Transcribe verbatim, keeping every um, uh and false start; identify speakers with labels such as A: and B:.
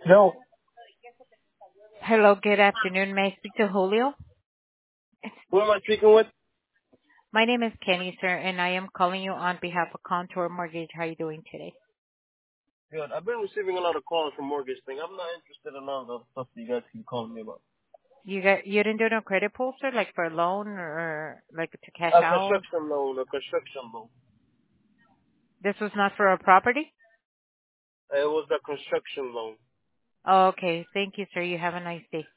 A: No.
B: Hello, good afternoon. May I speak to Julio?
A: Who am I speaking with?
B: My name is Kenny, sir, and I am calling you on behalf of Contour Mortgage. How are you doing today?
A: Good. I've been receiving a lot of calls from mortgage thing. I'm not interested in all the stuff that you guys keep calling me about.
B: You got you didn't do no credit pull, sir, like for a loan or like to cash
A: A
B: out?
A: construction loan, a construction loan.
B: This was not for a property?
A: It was a construction loan.
B: Oh, okay. Thank you, sir. You have a nice day.